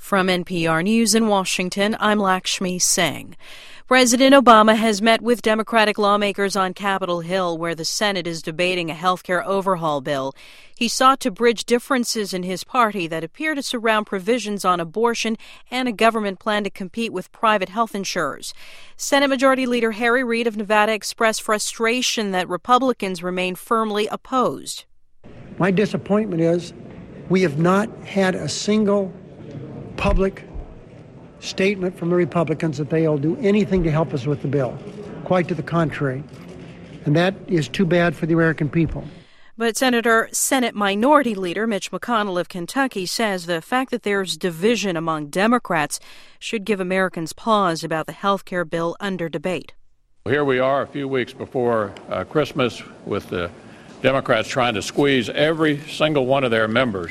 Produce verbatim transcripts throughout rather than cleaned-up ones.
From N P R News in Washington, I'm Lakshmi Singh. President Obama has met with Democratic lawmakers on Capitol Hill, where the Senate is debating a health care overhaul bill. He sought to bridge differences in his party that appear to surround provisions on abortion and a government plan to compete with private health insurers. Senate Majority Leader Harry Reid of Nevada expressed frustration that Republicans remain firmly opposed. My disappointment is we have not had a single public statement from the Republicans that they'll do anything to help us with the bill. Quite to the contrary. And that is too bad for the American people. But Senator Senate Minority Leader Mitch McConnell of Kentucky says the fact that there's division among Democrats should give Americans pause about the health care bill under debate. Here we are a few weeks before uh, Christmas with the Democrats trying to squeeze every single one of their members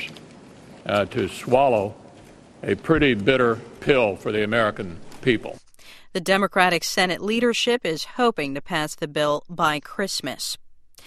uh, to swallow a pretty bitter pill for the American people. The Democratic Senate leadership is hoping to pass the bill by Christmas.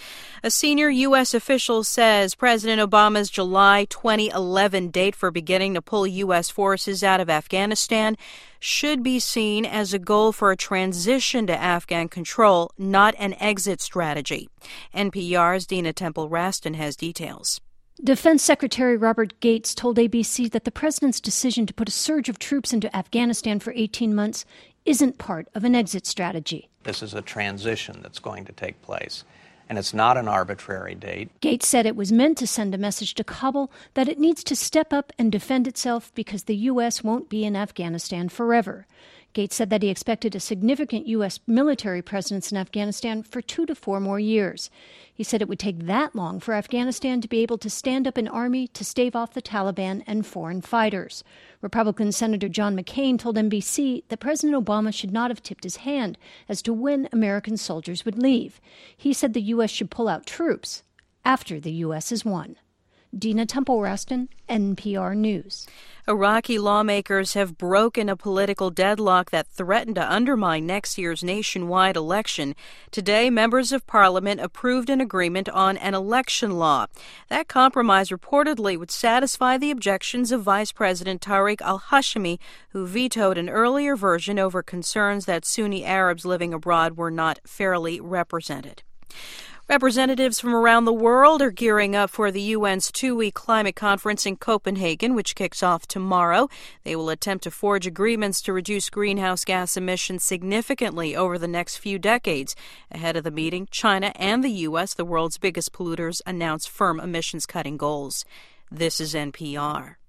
A senior U S official says President Obama's July twenty eleven date for beginning to pull U S forces out of Afghanistan should be seen as a goal for a transition to Afghan control, not an exit strategy. N P R's Dina Temple-Raston has details. Defense Secretary Robert Gates told A B C that the president's decision to put a surge of troops into Afghanistan for eighteen months isn't part of an exit strategy. This is a transition that's going to take place, and it's not an arbitrary date. Gates said it was meant to send a message to Kabul that it needs to step up and defend itself because the U S won't be in Afghanistan forever. Gates said that he expected a significant U S military presence in Afghanistan for two to four more years. He said it would take that long for Afghanistan to be able to stand up an army to stave off the Taliban and foreign fighters. Republican Senator John McCain told N B C that President Obama should not have tipped his hand as to when American soldiers would leave. He said the U S should pull out troops after the U S has won. Dina Temple-Raston, N P R News. Iraqi lawmakers have broken a political deadlock that threatened to undermine next year's nationwide election. Today, members of parliament approved an agreement on an election law. That compromise reportedly would satisfy the objections of Vice President Tariq al-Hashimi, who vetoed an earlier version over concerns that Sunni Arabs living abroad were not fairly represented. Representatives from around the world are gearing up for the U N's two-week climate conference in Copenhagen, which kicks off tomorrow. They will attempt to forge agreements to reduce greenhouse gas emissions significantly over the next few decades. Ahead of the meeting, China and the U S, the world's biggest polluters, announced firm emissions-cutting goals. This is N P R.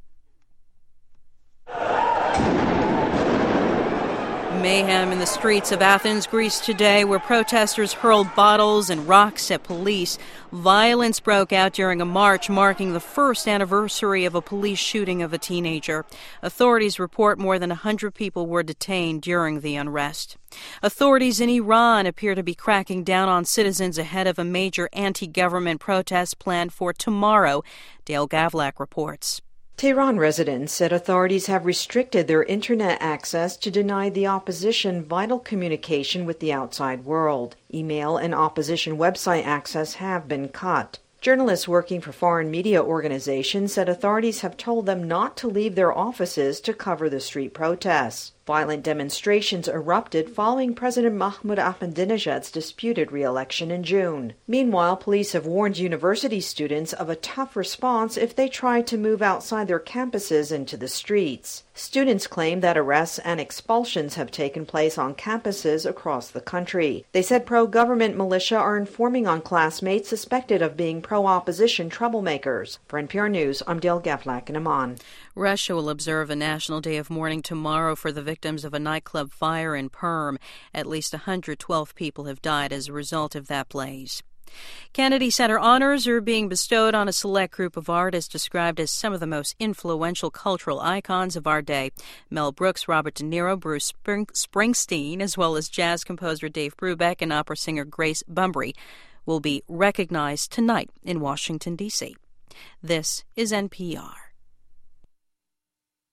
Mayhem in the streets of Athens, Greece today, where protesters hurled bottles and rocks at police. Violence broke out during a march marking the first anniversary of a police shooting of a teenager. Authorities report more than one hundred people were detained during the unrest. Authorities in Iran appear to be cracking down on citizens ahead of a major anti-government protest planned for tomorrow. Dale Gavlak reports. Tehran residents said authorities have restricted their internet access to deny the opposition vital communication with the outside world. Email and opposition website access have been cut. Journalists working for foreign media organizations said authorities have told them not to leave their offices to cover the street protests. Violent demonstrations erupted following President Mahmoud Ahmadinejad's disputed re-election in June. Meanwhile, police have warned university students of a tough response if they try to move outside their campuses into the streets. Students claim that arrests and expulsions have taken place on campuses across the country. They said pro-government militia are informing on classmates suspected of being pro-opposition troublemakers. For N P R News, I'm Dale Gavlak in Amman. Russia will observe a national day of mourning tomorrow for the victims of a nightclub fire in Perm. At least one hundred twelve people have died as a result of that blaze. Kennedy Center honors are being bestowed on a select group of artists described as some of the most influential cultural icons of our day. Mel Brooks, Robert De Niro, Bruce Spring- Springsteen, as well as jazz composer Dave Brubeck and opera singer Grace Bumbry will be recognized tonight in Washington, D C. This is N P R.